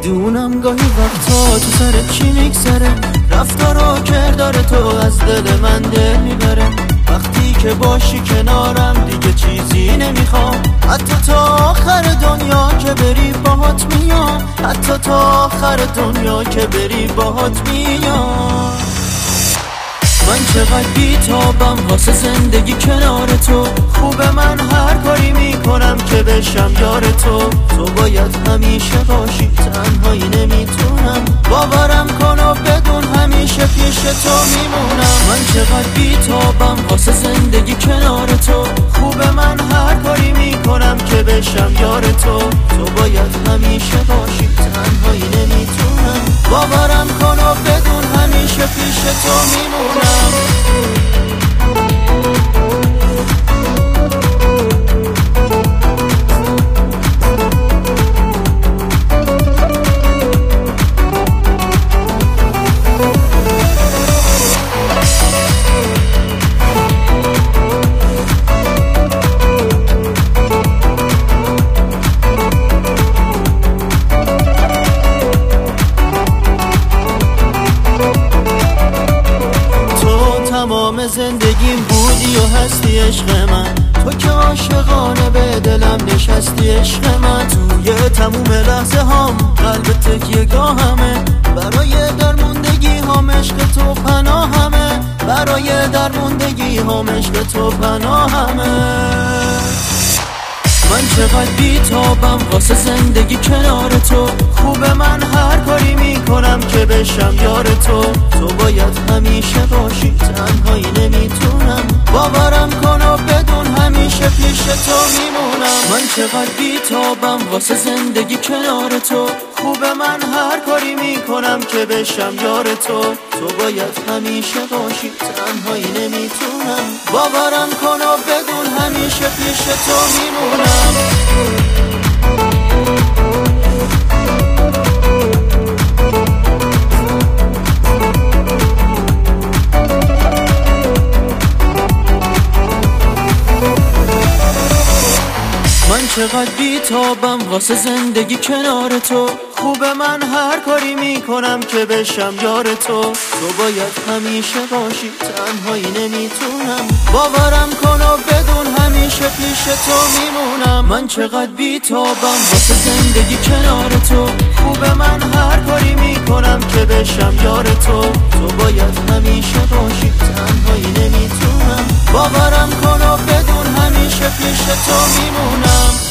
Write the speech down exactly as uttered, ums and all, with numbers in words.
میدونم گاهی وقتا تو سرت چی میگذره، رفتار و کردار تو از دل من دل میبره. وقتی که باشی کنارم دیگه چیزی نمیخوام، حتی تا آخر دنیا که بری باهات میام، حتی تا آخر دنیا که بری باهات میام. من چقدر بی‌تابم واسه زندگی کنار تو، خوبه من هر کاری میکنم که بشم یار تو. تو باید همیشه باشی، تنهایی نمیتونم، باورم کن و بدون همیشه پیش تو میمونم. من چقدر بی‌تابم واسه زندگی کنار تو، خوبه من هر کاری میکنم که بشم یار تو. تو باید همیشه باشی، تنهایی نمیتونم، باورم کن و بدون همیشه پیش تو میمونم. تمام زندگیم بودی و هستی عشق من، تو که عاشقانه به دلم نشستی عشق من. توی تموم لحظه هام قلب تکیه گاهمه، برای درموندگی هام عشق تو پناهمه، برای درموندگی هام عشق تو پناهمه. من چقدر بی‌تابم واسه زندگی کنار تو، خوبه من هر کاری میکنم که بشم یار تو. تو باید همیشه باشی، تنهایی نمیتونم، باورم کن و بدون همیشه پیش تو میمونم. من چقدر بی‌تابم واسه زندگی کنار تو، خوبه من هر کاری میکنم که بشم یار تو. تو باید همیشه باشی، تنهایی نمیتونم، باورم کن و بدون همیشه پیش تو میمونم. من چقدر بی‌تابم واسه زندگی کنار تو، خوبه من هر کاری میکنم که بشم یار تو. تو باید همیشه باشی، تنهایی نمیتونم، باورم کن و بدون همیشه پیش تو میمونم. من چقدر بی‌تابم واسه زندگی کنار تو، خوبه من هر کاری میکنم که بشم یار تو. تو باید همیشه باشی، تنهایی نمیتونم، باورم کن و بدون همیشه پیش تو میمونم.